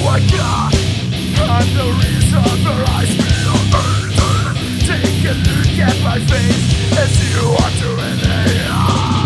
my God, I'm the reason for I feel burning. Take a look at my face as you are doing it.